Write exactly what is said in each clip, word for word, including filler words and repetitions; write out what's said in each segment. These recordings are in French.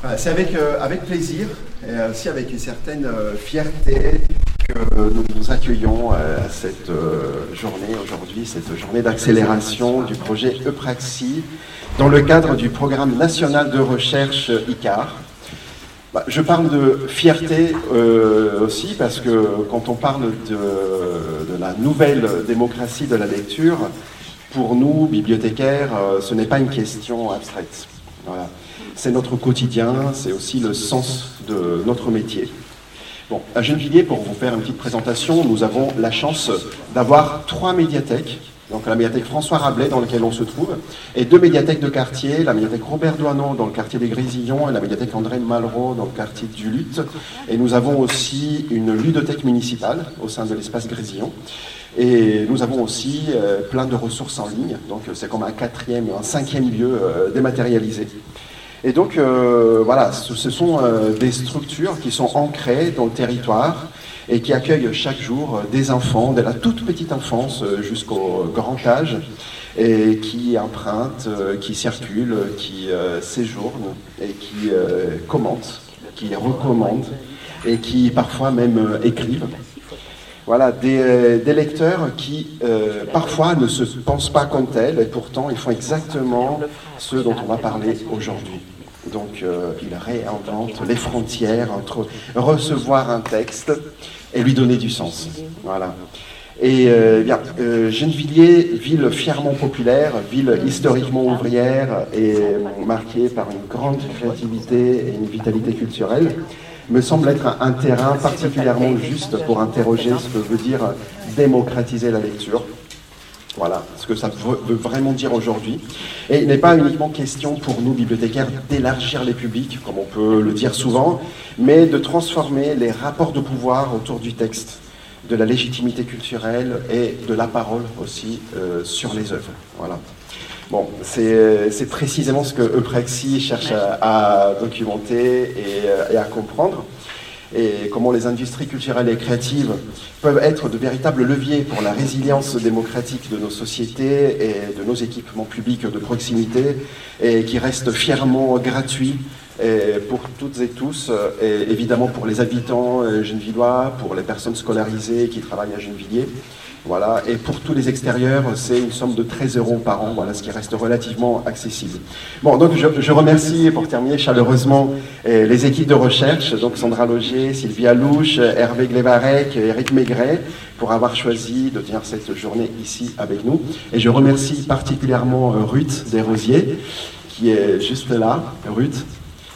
C'est avec, euh, avec plaisir et aussi avec une certaine euh, fierté que nous nous accueillons euh, à cette euh, journée aujourd'hui, cette journée d'accélération du projet Eupraxie dans le cadre du programme national de recherche ICAR. Bah, je parle de fierté euh, aussi parce que quand on parle de, de la nouvelle démocratie de la lecture, pour nous, bibliothécaires, euh, ce n'est pas une question abstraite. Voilà. C'est notre quotidien, c'est aussi le sens de notre métier. Bon, à Gennevilliers, pour vous faire une petite présentation, nous avons la chance d'avoir trois médiathèques. Donc la médiathèque François Rabelais, dans laquelle on se trouve, et deux médiathèques de quartier, la médiathèque Robert Doisneau, dans le quartier des Grésillons, et la médiathèque André Malraux, dans le quartier du Luth. Et nous avons aussi une ludothèque municipale au sein de l'espace Grésillon. Et nous avons aussi euh, plein de ressources en ligne, donc c'est comme un quatrième, un cinquième lieu euh, dématérialisé. Et donc, euh, voilà, ce, ce sont euh, des structures qui sont ancrées dans le territoire et qui accueillent chaque jour euh, des enfants, de la toute petite enfance euh, jusqu'au grand âge, et qui empruntent, euh, qui circulent, qui euh, séjournent et qui euh, commentent, qui recommandent et qui parfois même euh, écrivent. Voilà, des, des lecteurs qui euh, parfois ne se pensent pas comme tels et pourtant ils font exactement ce dont on va parler aujourd'hui. Donc euh, ils réinventent les frontières entre recevoir un texte et lui donner du sens. Voilà. Et euh, bien, euh, Gennevilliers, ville fièrement populaire, ville historiquement ouvrière et marquée par une grande créativité et une vitalité culturelle, me semble être un, un terrain particulièrement juste pour interroger ce que veut dire démocratiser la lecture. Voilà, ce que ça veut, veut vraiment dire aujourd'hui. Et il n'est pas uniquement question pour nous, bibliothécaires, d'élargir les publics, comme on peut le dire souvent, mais de transformer les rapports de pouvoir autour du texte, de la légitimité culturelle et de la parole aussi euh, sur les œuvres. Voilà. Bon, c'est, c'est précisément ce que Eupraxie cherche à, à documenter et, et à comprendre, et comment les industries culturelles et créatives peuvent être de véritables leviers pour la résilience démocratique de nos sociétés et de nos équipements publics de proximité, et qui restent fièrement gratuits et pour toutes et tous, et évidemment pour les habitants gennevillois, pour les personnes scolarisées qui travaillent à Gennevilliers. Voilà, et pour tous les extérieurs, c'est une somme de treize euros par an, voilà, ce qui reste relativement accessible. Bon, donc je, je remercie, pour terminer chaleureusement, eh, les équipes de recherche, donc Sandra Logier, Sylvia Louche, Hervé Glévarec, Eric Maigret, pour avoir choisi de tenir cette journée ici avec nous. Et je remercie particulièrement Ruth Desrosiers, qui est juste là. Ruth,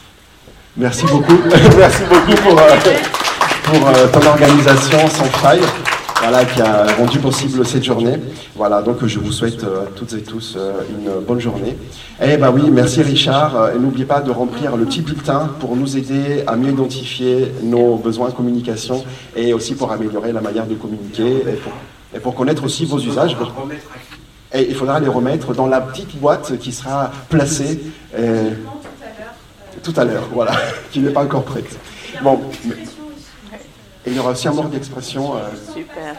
merci beaucoup. Merci beaucoup pour, euh, pour euh, ton organisation sans faille. Voilà, qui a rendu possible cette journée. Voilà, donc je vous souhaite euh, toutes et tous euh, une bonne journée. Eh ben oui, merci Richard. Euh, et n'oubliez pas de remplir le petit bulletin pour nous aider à mieux identifier nos besoins en communication et aussi pour améliorer la manière de communiquer et pour, et pour connaître aussi vos usages. Et il faudra les remettre dans la petite boîte qui sera placée euh, tout à l'heure, voilà, qui n'est pas encore prête. Bon. Mais, et il y aura aussi un mort d'expression. Euh... Super.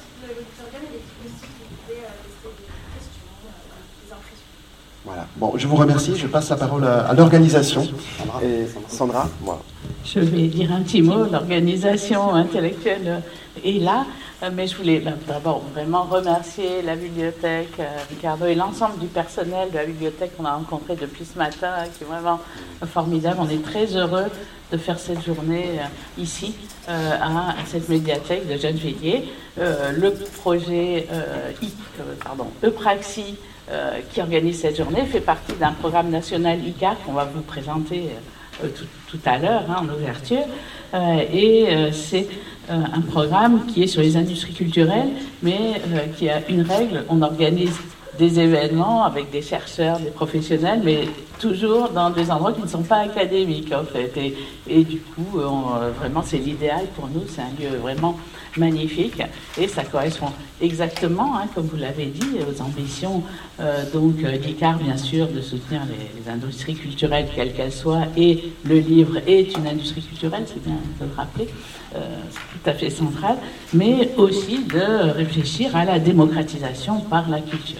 Voilà. Bon, je vous remercie. Je passe la parole à, à l'organisation. Et Sandra, moi. Je vais dire un petit mot. L'organisation intellectuelle est là, mais je voulais d'abord vraiment remercier la bibliothèque, Ricardo, et l'ensemble du personnel de la bibliothèque qu'on a rencontré depuis ce matin, qui est vraiment formidable. On est très heureux de faire cette journée euh, ici, euh, à, à cette médiathèque de Gennevilliers. Euh, le projet euh, I, euh, pardon, Eupraxie, euh, qui organise cette journée, fait partie d'un programme national ICAR qu'on va vous présenter euh, tout, tout à l'heure, hein, en ouverture. Euh, et euh, c'est euh, un programme qui est sur les industries culturelles, mais euh, qui a une règle. On organise des événements avec des chercheurs, des professionnels, mais toujours dans des endroits qui ne sont pas académiques, en fait. Et, et du coup, on, vraiment, c'est l'idéal pour nous. C'est un lieu vraiment magnifique. Et ça correspond exactement, hein, comme vous l'avez dit, aux ambitions euh, donc d'ICAR, bien sûr, de soutenir les, les industries culturelles, quelles qu'elles soient. Et le livre est une industrie culturelle, c'est bien de le rappeler. Euh, c'est tout à fait central. Mais aussi de réfléchir à la démocratisation par la culture.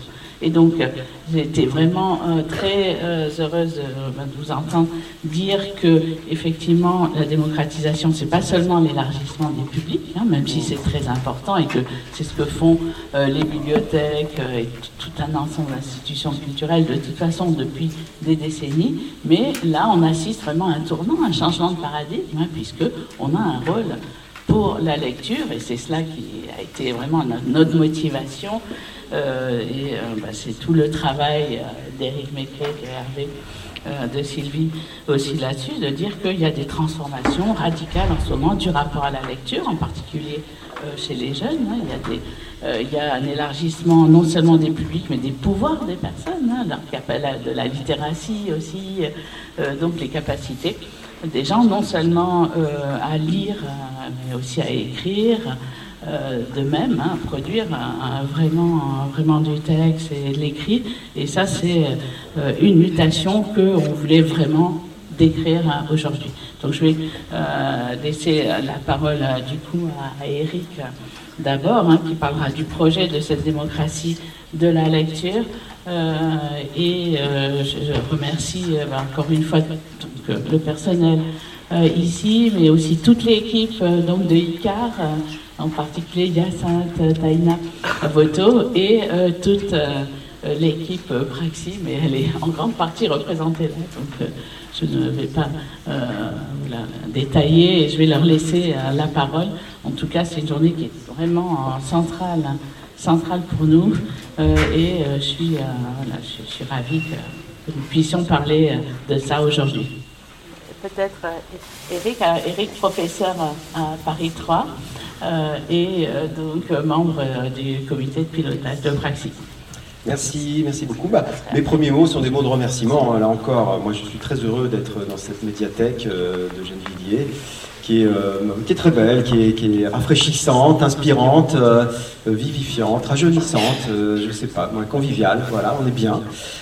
Et donc, euh, j'ai été vraiment euh, très euh, heureuse euh, de vous entendre dire que, effectivement, la démocratisation, c'est pas seulement l'élargissement des publics, hein, même si c'est très important et que c'est ce que font euh, les bibliothèques euh, et tout un ensemble d'institutions culturelles de toute façon depuis des décennies. Mais là, on assiste vraiment à un tournant, un changement de paradigme, hein, puisque on a un rôle pour la lecture, et c'est cela qui a été vraiment notre motivation, euh, et euh, bah, c'est tout le travail euh, d'Éric Mecquet, de Hervé, euh, de Sylvie aussi là-dessus, de dire qu'il y a des transformations radicales en ce moment du rapport à la lecture, en particulier euh, chez les jeunes. Hein. Il y a des, euh, il y a un élargissement non seulement des publics, mais des pouvoirs des personnes, hein, leur capa- de la littératie aussi, euh, donc les capacités des gens non seulement euh, à lire, euh, mais aussi à écrire, euh, de même, hein, produire un, un, vraiment, un, vraiment du texte et de l'écrit. Et ça, c'est euh, une mutation qu'on voulait vraiment décrire hein, aujourd'hui. Donc je vais euh, laisser la parole euh, du coup à, à Éric euh, d'abord, hein, qui parlera du projet de cette démocratie de la lecture. Euh, et euh, je, je remercie euh, encore une fois donc, euh, le personnel euh, ici, mais aussi toute l'équipe euh, donc de ICAR, euh, en particulier Hyacinthe, Taïna, Voto, et euh, toute euh, l'équipe euh, Praxi, mais elle est en grande partie représentée là, donc euh, je ne vais pas euh, la détailler et je vais leur laisser euh, la parole. En tout cas, c'est une journée qui est vraiment euh, centrale, hein, centrale pour nous, euh, et euh, je, suis, euh, voilà, je, je suis ravie que, que nous puissions parler euh, de ça aujourd'hui. Peut-être euh, Éric, euh, Éric, professeur à, à Paris trois, euh, et euh, donc euh, membre euh, du comité de pilotage de Praxi. Merci, merci beaucoup. Bah, mes premiers mots sont des mots de remerciement. Là encore, moi je suis très heureux d'être dans cette médiathèque euh, de Gennevilliers, qui est, euh, qui est très belle, qui est, qui est rafraîchissante, inspirante, euh, vivifiante, rajeunissante, euh, je ne sais pas, conviviale, voilà, on est bien.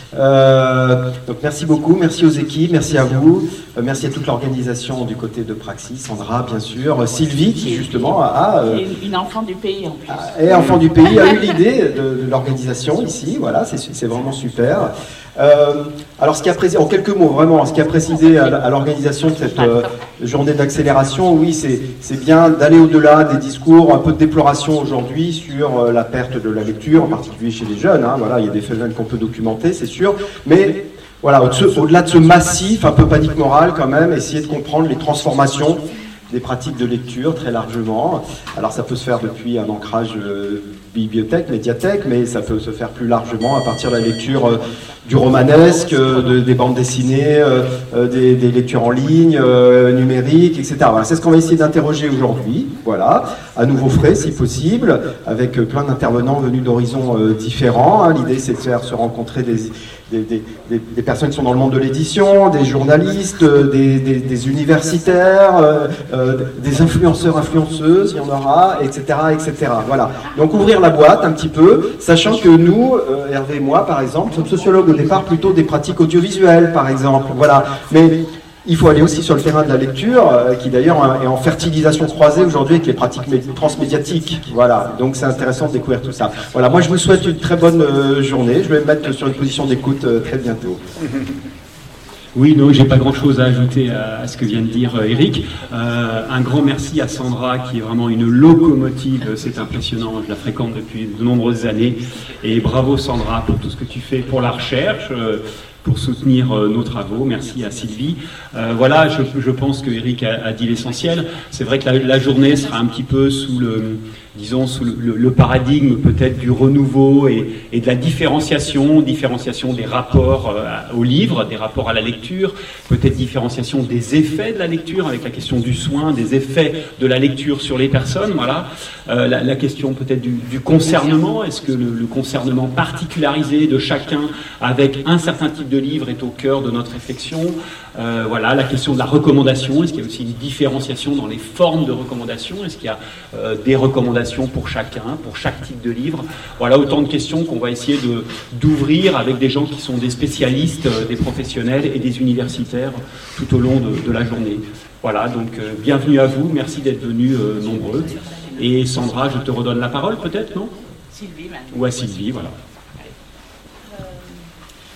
Euh, donc merci beaucoup, merci aux équipes, merci à vous, euh, merci à toute l'organisation du côté de Praxi, Sandra bien sûr, Sylvie qui justement a... a euh, une enfant du pays en plus. Et enfant du pays, a eu l'idée de, de l'organisation ici, voilà, c'est vraiment super. Euh, alors ce qui a précisé, en quelques mots vraiment, ce qui a précisé à, à l'organisation de cette euh, journée d'accélération, oui, c'est bien d'aller au-delà des discours, un peu de déploration aujourd'hui sur euh, la perte de la lecture, en particulier chez les jeunes, hein, voilà, il y a des phénomènes qu'on peut documenter, c'est sûr, mais voilà, au-delà de ce massif, un peu panique morale quand même, essayer de comprendre les transformations des pratiques de lecture très largement. Alors ça peut se faire depuis un ancrage euh, bibliothèque, médiathèque, mais ça peut se faire plus largement à partir de la lecture euh, du romanesque, euh, de, des bandes dessinées, euh, euh, des, des lectures en ligne, euh, numériques, et cetera. Voilà, c'est ce qu'on va essayer d'interroger aujourd'hui, voilà, à nouveau frais si possible, avec euh, plein d'intervenants venus d'horizons euh, différents. Hein. L'idée c'est de faire se rencontrer des, des, des, des, des personnes qui sont dans le monde de l'édition, des journalistes, euh, des, des, des universitaires, euh, euh, des influenceurs, influenceuses, il y en aura, et cetera, et cetera. Voilà. Donc ouvrir la boîte un petit peu, sachant que nous, euh, Hervé et moi par exemple, sommes sociologues au départ plutôt des pratiques audiovisuelles par exemple, voilà. Mais il faut aller aussi sur le terrain de la lecture, euh, qui d'ailleurs est en fertilisation croisée aujourd'hui avec les pratiques transmédiatiques. Voilà, donc c'est intéressant de découvrir tout ça. Voilà, moi je vous souhaite une très bonne euh, journée. Je vais me mettre sur une position d'écoute euh, très bientôt. Oui, non, j'ai pas grand-chose à ajouter à, à ce que vient de dire euh, Éric. Euh, un grand merci à Sandra, qui est vraiment une locomotive, c'est impressionnant, je la fréquente depuis de nombreuses années. Et bravo Sandra pour tout ce que tu fais pour la recherche, euh, pour soutenir euh, nos travaux. Merci à Sylvie. Euh, voilà, je, je pense que Éric a, a dit l'essentiel. C'est vrai que la, la journée sera un petit peu sous le... disons, sous le, le, le paradigme peut-être du renouveau et, et de la différenciation, différenciation des rapports euh, au livre, des rapports à la lecture, peut-être différenciation des effets de la lecture, avec la question du soin, des effets de la lecture sur les personnes, voilà. Euh, la, la question peut-être du, du concernement, est-ce que le, le concernement particularisé de chacun avec un certain type de livre est au cœur de notre réflexion, euh, voilà, la question de la recommandation, est-ce qu'il y a aussi une différenciation dans les formes de recommandation, est-ce qu'il y a euh, des recommandations pour chacun, pour chaque type de livre. Voilà autant de questions qu'on va essayer de, d'ouvrir avec des gens qui sont des spécialistes, des professionnels et des universitaires tout au long de, de la journée. Voilà, donc euh, bienvenue à vous, merci d'être venus euh, nombreux. Et Sandra, je te redonne la parole peut-être, non ? Sylvie, maintenant. Ou à Sylvie, voilà.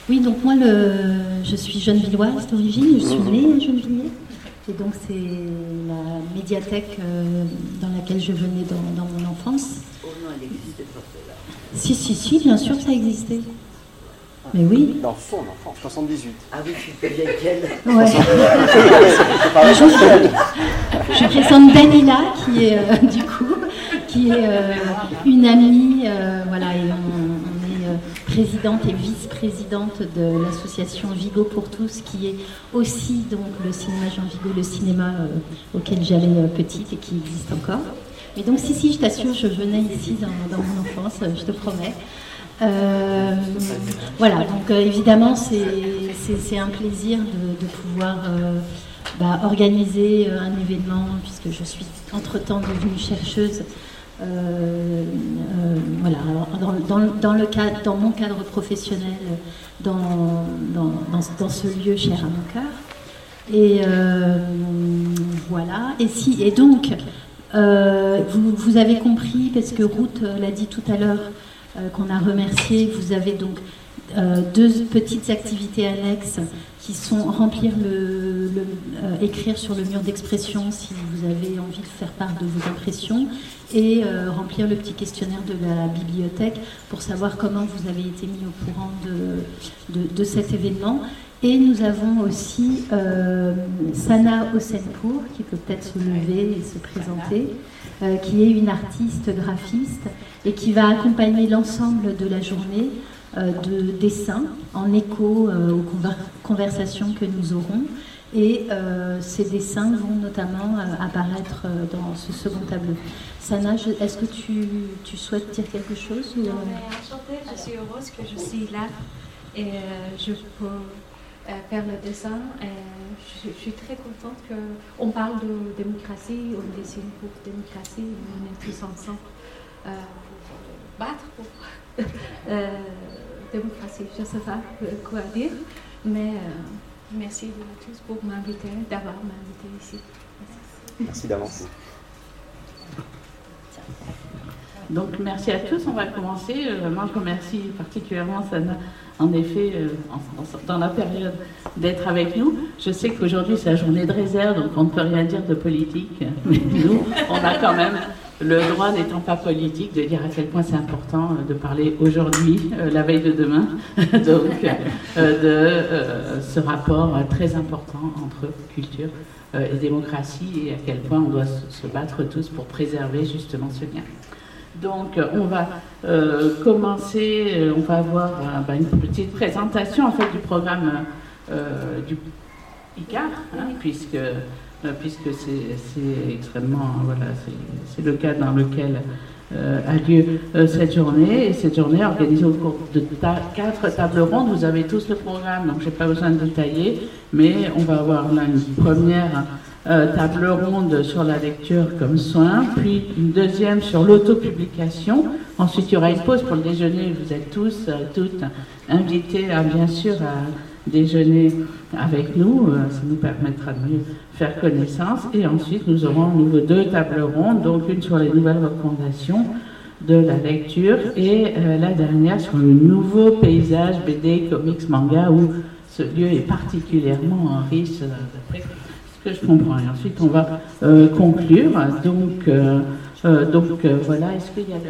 Oui, donc moi, le, je suis gennevilloise d'origine, je suis née à Gennevilliers. Et donc c'est la médiathèque euh, dans laquelle je venais dans, dans mon enfance. Oh non, elle n'existait pas celle-là. Si, si, si, bien sûr que ça existait. Mais oui. Dans son enfance, soixante-dix-huit. Ah oui, tu te vieille qu'elle. Ouais. je, je présente Dalila, qui est euh, du coup, qui est euh, une amie, euh, voilà, et on, on est euh, présidente et vice-présidente de l'association Vigo pour tous, qui est aussi donc le cinéma Jean Vigo, le cinéma euh, auquel j'allais euh, petite et qui existe encore. Mais donc si, si, je t'assure, je venais ici dans, dans mon enfance, je te promets. Euh, voilà, donc euh, évidemment c'est, c'est, c'est un plaisir de, de pouvoir euh, bah, organiser euh, un événement, puisque je suis entre-temps devenue chercheuse. Euh, euh, voilà, dans, dans, dans, le cadre, dans mon cadre professionnel, dans, dans, dans, dans ce lieu cher à mon cœur. Et euh, voilà, et, si, et donc euh, vous, vous avez compris, parce que Ruth l'a dit tout à l'heure, Euh, qu'on a remercié. Vous avez donc euh, deux petites activités annexes qui sont remplir le, le euh, écrire sur le mur d'expression si vous avez envie de faire part de vos impressions, et euh, remplir le petit questionnaire de la bibliothèque pour savoir comment vous avez été mis au courant de, de, de cet événement. Et nous avons aussi euh, Sana Hossenpour, qui peut peut-être se lever et se présenter, euh, qui est une artiste graphiste et qui va accompagner l'ensemble de la journée euh, de dessins en écho euh, aux conver- conversations que nous aurons. Et euh, ces dessins vont notamment euh, apparaître euh, dans ce second tableau. Sana, je, est-ce que tu, tu souhaites dire quelque chose ou... Non, mais enchantée, je suis heureuse que je suis là et euh, je peux euh, faire le dessin. Et je, je suis très contente qu'on parle de démocratie, on dessine pour démocratie, on est tous ensemble euh, pour battre pour euh, démocratie. Je ne sais pas quoi dire, mais euh, merci à tous pour m'inviter, d'avoir m'invité ici. Merci, merci d'avance. Donc merci à tous, on va commencer. Euh, moi je remercie particulièrement Sana, en effet, euh, en, en, dans la période d'être avec nous. Je sais qu'aujourd'hui c'est la journée de réserve, donc on ne peut rien dire de politique, mais nous, on a quand même le droit, n'étant pas politique, de dire à quel point c'est important euh, de parler aujourd'hui, euh, la veille de demain, donc euh, de euh, ce rapport euh, très important entre culture euh, et démocratie, et à quel point on doit se, se battre tous pour préserver justement ce lien. Donc, on va euh, commencer, euh, on va avoir euh, bah, une petite présentation en fait du programme euh, du I C A R, hein, puisque, euh, puisque c'est, c'est extrêmement, voilà, c'est, c'est le cadre dans lequel euh, a lieu euh, cette journée. Et cette journée est organisée au cours de ta- quatre tables rondes. Vous avez tous le programme, donc je n'ai pas besoin de détailler, mais on va avoir là une première Euh, table ronde sur la lecture comme soin, puis une deuxième sur l'autopublication. Ensuite, il y aura une pause pour le déjeuner. Vous êtes tous, euh, toutes invités, à, bien sûr, à déjeuner avec nous. Euh, ça nous permettra de mieux faire connaissance. Et ensuite, nous aurons à nouveau deux tables rondes, donc une sur les nouvelles recommandations de la lecture et euh, la dernière sur le nouveau paysage B D, comics, manga, où ce lieu est particulièrement riche euh, d'après que je comprends. Et ensuite, on va euh, conclure. Donc, euh, euh, donc euh, voilà, est-ce qu'il y a le...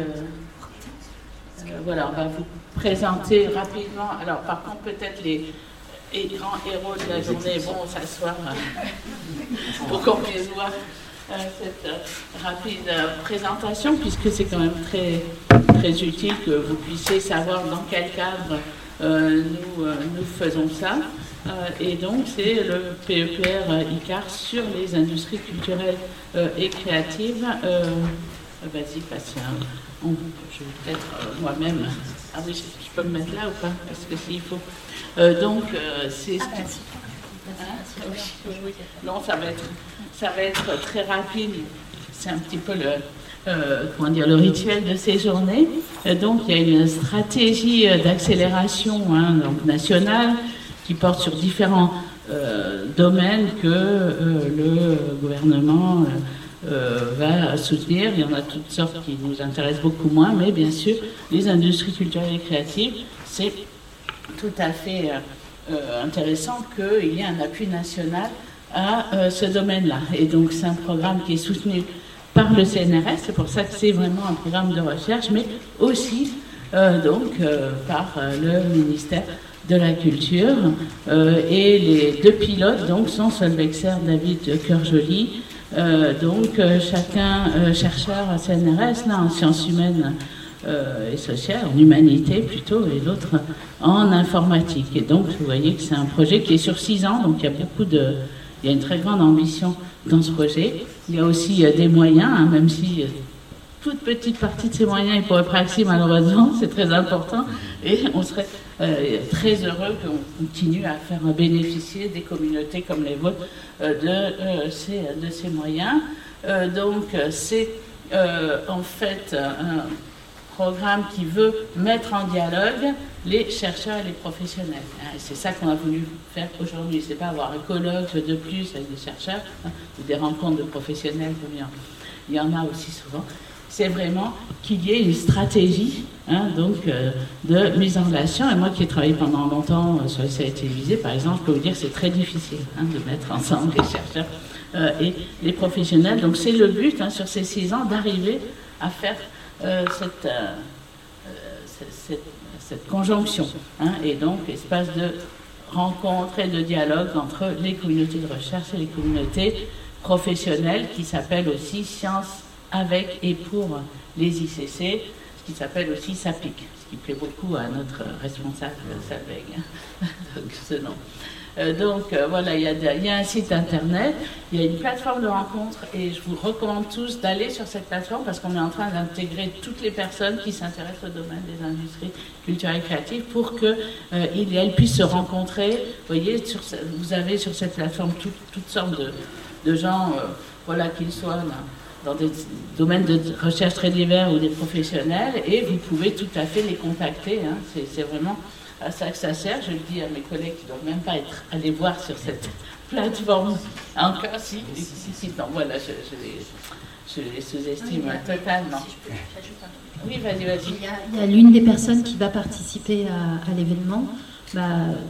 Euh, voilà, on va vous présenter rapidement. Alors, par contre, peut-être les, les grands héros de la journée vont s'asseoir euh, pour qu'on puisse voir euh, cette euh, rapide euh, présentation, puisque c'est quand même très, très utile que vous puissiez savoir dans quel cadre euh, nous, euh, nous faisons ça. Euh, et donc, c'est le P E P R euh, I C A R sur les industries culturelles euh, et créatives. Euh, vas-y, Patient. On, je vais peut-être euh, moi-même. Ah oui, je, je peux me mettre là ou pas? Parce que s'il faut. Euh, donc, euh, c'est. Ah, hein? Oui, oui. Non, ça va être, ça va être très rapide. C'est un petit peu le. Euh, comment dire, le rituel de ces journées. Euh, donc, il y a une stratégie d'accélération hein, donc nationale qui porte sur différents euh, domaines que euh, le gouvernement euh, va soutenir. Il y en a toutes sortes qui nous intéressent beaucoup moins, mais bien sûr, les industries culturelles et créatives, c'est tout à fait euh, intéressant qu'il y ait un appui national à euh, ce domaine-là. Et donc c'est un programme qui est soutenu par le C N R S, c'est pour ça que c'est vraiment un programme de recherche, mais aussi euh, donc euh, par euh, le ministère de la Culture. Euh, et les deux pilotes donc sont Solvexer, David Cœur-Joly, euh, donc euh, chacun euh, chercheur à C N R S, là en sciences humaines euh, et sociales, en humanité plutôt, et l'autre en informatique. Et donc vous voyez que c'est un projet qui est sur six ans, donc il y a beaucoup de, il y a une très grande ambition dans ce projet. Il y a aussi euh, des moyens, hein, même si euh, toute petite partie de ces moyens est pour Eupraxie, malheureusement, c'est très important, et on serait euh, très heureux qu'on continue à faire bénéficier des communautés comme les vôtres euh, de, euh, ces, de ces moyens. Euh, donc c'est euh, en fait un programme qui veut mettre en dialogue les chercheurs et les professionnels. Et c'est ça qu'on a voulu faire aujourd'hui. C'est pas avoir un colloque de plus avec des chercheurs, hein, ou des rencontres de professionnels, comme il y en, il y en a aussi souvent. C'est vraiment qu'il y ait une stratégie, hein, donc, euh, de mise en relation. Et moi qui ai travaillé pendant longtemps euh, sur les séries télévisées, par exemple, je peux vous dire que c'est très difficile, hein, de mettre ensemble les chercheurs euh, et les professionnels. Donc c'est le but, hein, sur ces six ans, d'arriver à faire euh, cette, euh, cette, cette, cette conjonction, hein, et donc espace de rencontre et de dialogue entre les communautés de recherche et les communautés professionnelles, qui s'appellent aussi Sciences avec et pour les I C C, ce qui s'appelle aussi SAPIC, ce qui plaît beaucoup à notre responsable Salveg, donc ce nom. Euh, donc euh, voilà, il y, a de, il y a un site internet, il y a une plateforme de rencontre, et je vous recommande tous d'aller sur cette plateforme parce qu'on est en train d'intégrer toutes les personnes qui s'intéressent au domaine des industries culturelles et créatives pour qu'elles euh, et elles puissent se rencontrer. Vous voyez, sur, vous avez sur cette plateforme tout, toutes sortes de, de gens, euh, voilà, qu'ils soient là, dans des domaines de recherche très divers ou des professionnels, et vous pouvez tout à fait les contacter. Hein. C'est, c'est vraiment à ça que ça sert. Je le dis à mes collègues qui ne doivent même pas être allés voir sur cette plateforme. Encore, si, si, si, si non, voilà, je, je les, je les sous-estime oui, totalement. Si je peux, j'ajoute un truc. Oui, vas-y, vas-y. Il y a, il y a l'une des personnes qui va participer à, à l'événement, bah,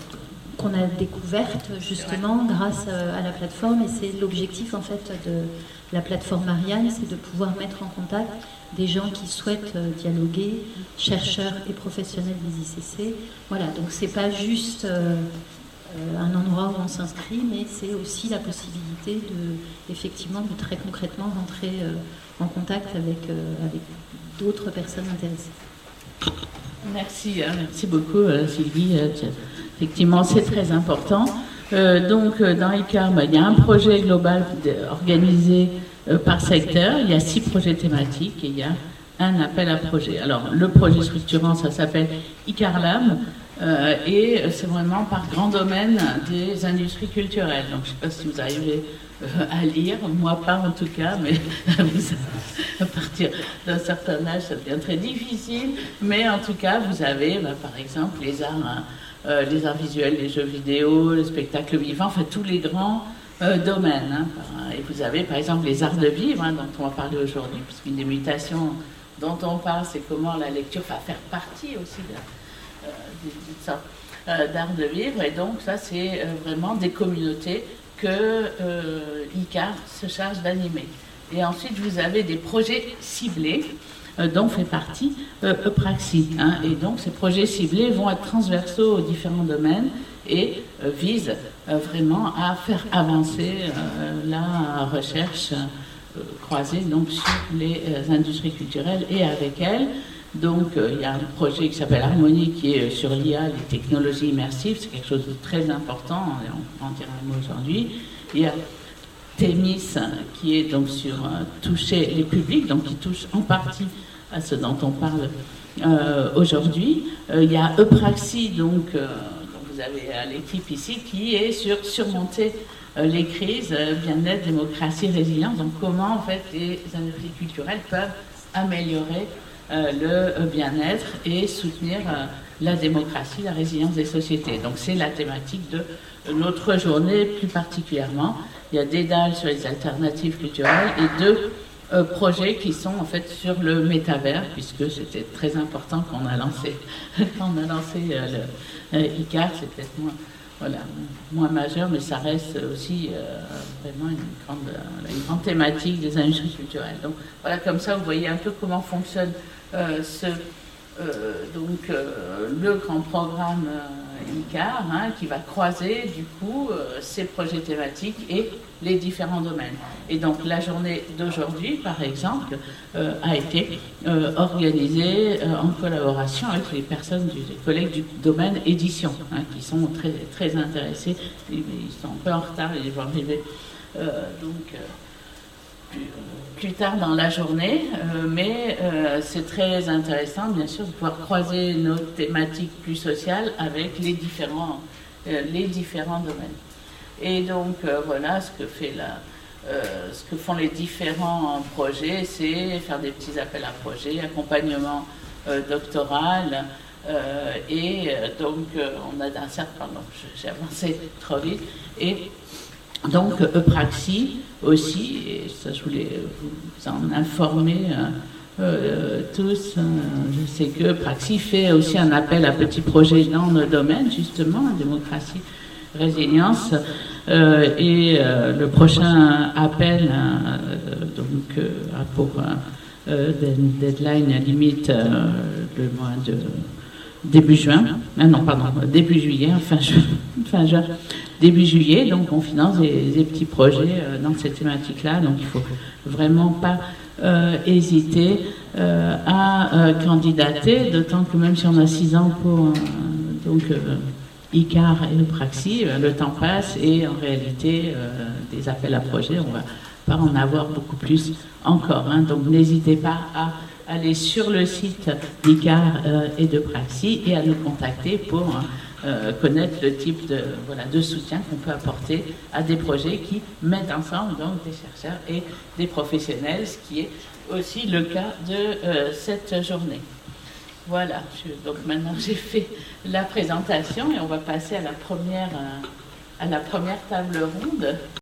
qu'on a découverte justement grâce à la plateforme, et c'est l'objectif en fait de la plateforme Marianne, c'est de pouvoir mettre en contact des gens qui souhaitent dialoguer, chercheurs et professionnels des I C C. Voilà, donc c'est pas juste euh, un endroit où on s'inscrit, mais c'est aussi la possibilité de, effectivement, de très concrètement rentrer euh, en contact avec, euh, avec d'autres personnes intéressées. Merci, hein, merci beaucoup euh, Sylvie. Euh, effectivement, c'est très important. Euh, donc, euh, dans ICAR, bah, il y a un projet global organisé euh, par secteur. Il y a six projets thématiques et il y a un appel à projet. Alors, le projet structurant, ça s'appelle ICAR Lab, euh, et c'est vraiment par grand domaine des industries culturelles. Donc, je ne sais pas si vous arrivez euh, à lire, moi pas en tout cas, mais vous, à partir d'un certain âge, ça devient très difficile. Mais en tout cas, vous avez, bah, par exemple, les arts... Hein, Euh, les arts visuels, les jeux vidéo, le spectacle vivant, enfin tous les grands euh, domaines. Hein. Et vous avez par exemple les arts de vivre, hein, dont on va parler aujourd'hui, puisqu'une des mutations dont on parle, c'est comment la lecture va faire partie aussi de, euh, d'une sorte euh, d'art de vivre. Et donc ça, c'est euh, vraiment des communautés que euh, ICAR se charge d'animer. Et ensuite, vous avez des projets ciblés, dont fait partie euh, Eupraxie. Hein, et donc ces projets ciblés vont être transversaux aux différents domaines et euh, visent euh, vraiment à faire avancer euh, la recherche euh, croisée donc, sur les euh, industries culturelles et avec elles. Donc euh, il y a un projet qui s'appelle Harmonie qui est sur l'I A, les technologies immersives, c'est quelque chose de très important, on en dira un mot aujourd'hui. Il y a Thémis qui est donc sur euh, toucher les publics, donc qui touche en partie à ce dont on parle euh, aujourd'hui. Euh, il y a Eupraxie, donc, euh, donc vous avez euh, l'équipe ici, qui est sur surmonter euh, les crises, euh, bien-être, démocratie, résilience. Donc comment en fait les industries culturelles peuvent améliorer euh, le bien-être et soutenir euh, la démocratie, la résilience des sociétés. Donc c'est la thématique de notre journée plus particulièrement. Il y a des dalles sur les alternatives culturelles et deux euh, projets qui sont en fait sur le métavers, puisque c'était très important quand on a lancé, quand on a lancé euh, le euh, I C A R, c'est peut-être moins, voilà, moins majeur, mais ça reste aussi euh, vraiment une grande, euh, une grande thématique des industries culturelles. Donc voilà, comme ça, vous voyez un peu comment fonctionne euh, ce, euh, donc, euh, le grand programme euh, I C A R, hein, qui va croiser du coup euh, ces projets thématiques et les différents domaines. Et donc la journée d'aujourd'hui, par exemple, euh, a été euh, organisée euh, en collaboration avec les personnes, du, les collègues du domaine édition, hein, qui sont très, très intéressés. Ils sont un peu en retard, ils vont arriver euh, donc euh, plus, plus tard dans la journée, euh, mais euh, c'est très intéressant, bien sûr, de pouvoir croiser nos thématiques plus sociales avec les différents, euh, les différents domaines. Et donc euh, voilà ce que fait la, euh, ce que font les différents projets, c'est faire des petits appels à projets, accompagnement euh, doctoral, euh, et euh, donc euh, on a un certain, pardon, j'ai avancé trop vite, et donc Eupraxie aussi, et ça je voulais vous en informer euh, euh, tous, euh, je sais que Eupraxie fait aussi un appel à petits projets dans nos domaines, justement, démocratie, résilience, euh, et euh, le prochain appel euh, donc euh, pour euh, deadline limite euh, le mois de début juin, ah non pardon début juillet, fin juin, fin juin, début juillet, donc on finance des, des petits projets euh, dans cette thématique-là, donc il faut vraiment pas euh, hésiter euh, à euh, candidater, d'autant que même si on a six ans pour euh, donc euh, I C A R et Eupraxie, le temps passe et en réalité, euh, des appels à projets, on va pas en avoir beaucoup plus encore. Hein. Donc n'hésitez pas à aller sur le site d'I C A R euh, et d'Eupraxie et à nous contacter pour euh, connaître le type de, voilà, de soutien qu'on peut apporter à des projets qui mettent ensemble donc, des chercheurs et des professionnels, ce qui est aussi le cas de euh, cette journée. Voilà, je, donc maintenant j'ai fait la présentation et on va passer à la première, à la première table ronde.